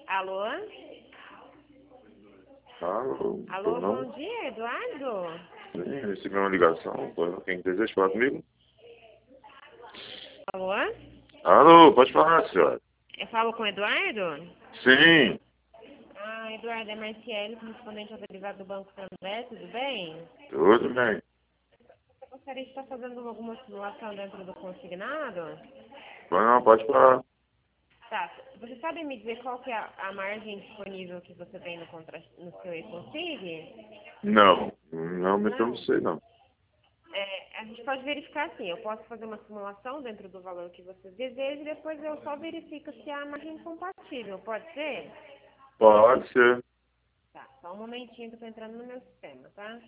Alô? Alô, Alô, não? bom dia, Eduardo? Sim, recebi uma ligação. Quem deseja falar comigo? Alô? Alô, pode falar, senhora. Eu falo com o Eduardo? Sim, Ah, Eduardo, é Marciele, correspondente ao derivado do Banco Santander, tudo bem? tudo bem. Você gostaria de estar fazendo alguma simulação dentro do consignado? Não, pode falar. Tá, você sabe me dizer qual que é a margem disponível que você tem no seu e-consig? Não, mas eu não Não? sei, não. A gente pode verificar sim, eu posso fazer uma simulação dentro do valor que você deseja e depois eu só verifico se a margem é compatível, pode ser? Pode ser. Tá, só um momentinho que eu tô entrando no meu sistema, tá?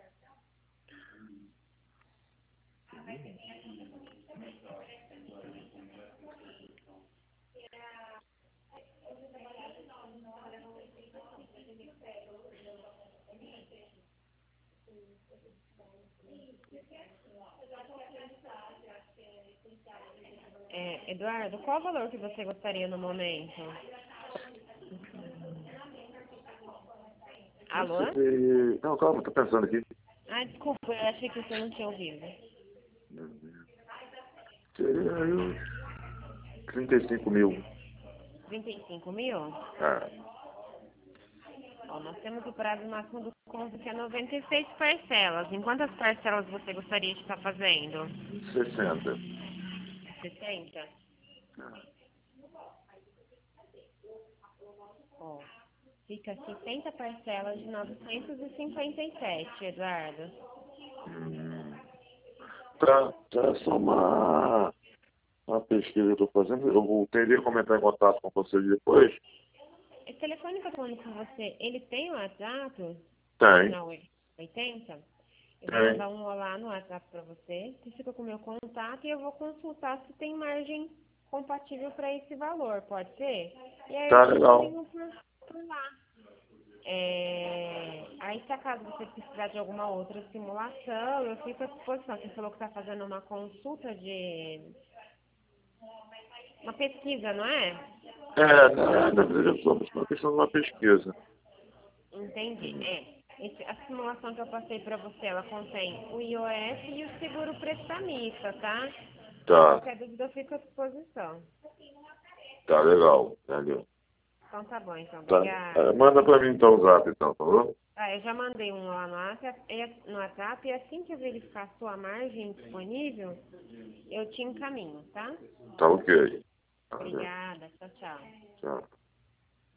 Eduardo, qual o valor que você gostaria no momento? Alô? Não, calma, tô pensando aqui. Ah, desculpa, eu achei que você não tinha ouvido. Seria aí uns 35 mil. 35 mil? Ah, Ó, nós temos o prazo máximo do conto que é 96 parcelas. Em quantas parcelas você gostaria de estar fazendo? 60. 60? Ó, fica 60 parcelas de 957, Eduardo. Hum. Tá, só uma pesquisa que eu tô fazendo. Eu teria que comentar em contato com você depois? Esse telefone que eu tô falando com você, ele tem o WhatsApp? Tem, Final 80? Eu vou tem. mandar um olá no WhatsApp para você. Você fica com o meu contato e eu vou consultar se tem margem compatível para esse valor, pode ser? E aí eu Tá te legal. encaminho por lá. Aí, se acaso você precisar de alguma outra simulação, eu fico à disposição. Você falou que está fazendo uma consulta de... uma pesquisa, não é? Na verdade, somos uma questão de uma pesquisa. Entendi. A simulação que eu passei para você, ela contém o IOF e o seguro prestamista, tá? Tá, Qualquer dúvida eu fico à disposição. tá legal, entendeu? Então tá bom, então. Tá. Obrigada. Manda pra mim então o zap, então, tá bom? Eu já mandei um lá no WhatsApp e assim que eu verificar a sua margem disponível, eu te encaminho, tá? Tá ok. Valeu. Obrigada. Tchau, tchau. Tchau.